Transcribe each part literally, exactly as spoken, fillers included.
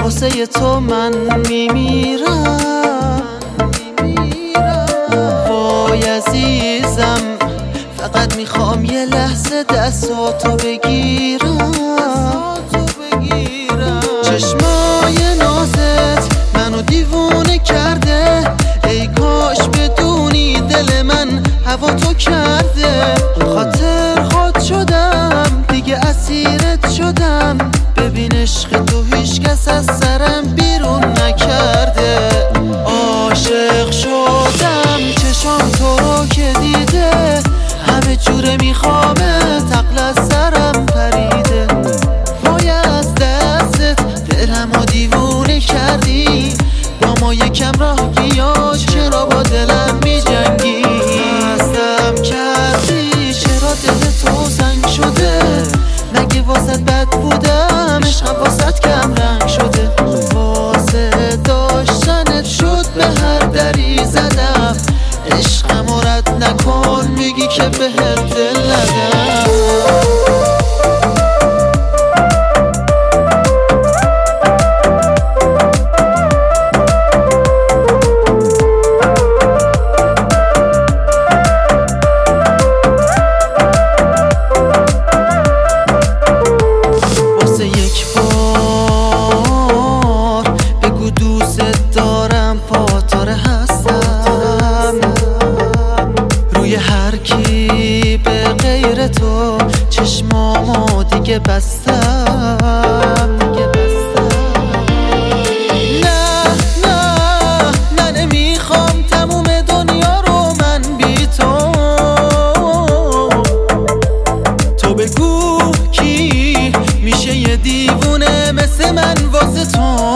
واسه تو من میمیرم. وای عزیزم فقط میخوام یه لحظه دستاتو بگیرم. چشمای نازت منو دیوونه کرده، ای کاش بدونی دل من هوا تو کرده. خاطر خود شدم دیگه اسیرت شدم، ببین عشق تو هیچ کس از سرم بیرون نکرده. عاشق شدم چشام تو رو که دیده، همه جوره میخوامت عقل از سرم پریده. وای از دستت دلمو دیوونه کردی، با ما یکم راه گیا چرا با دلم میجنگی؟ مستم کردی چرا دل تو زنگ شده، مگه واسط بد بودم عشقم واسط کم رنگ شده. واسه داشتنت شد به هر دری زدم، عشقم رد نکن میگی که بهت دل ندم. هر کی به غیر تو چشمامو دیگه بستم. نه نه نه نمیخوام تموم دنیا رو من بی تو. تو بگو کی میشه یه دیوونه مثل من واسه تو.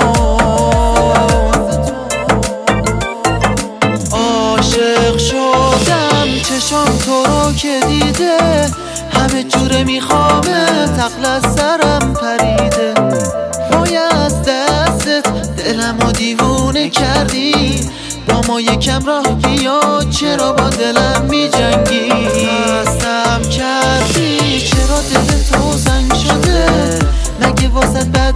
عاشق شدم چشام تو رو که دیده، همه جوره میخوامت عقل از سرم پریده. وای از دستت دلمو دیوونه کردی، با ما یکم راه بیا چرا با دلم میجنگی؟ مستم کردی چرا دل تو زنگ شده، مگه واسط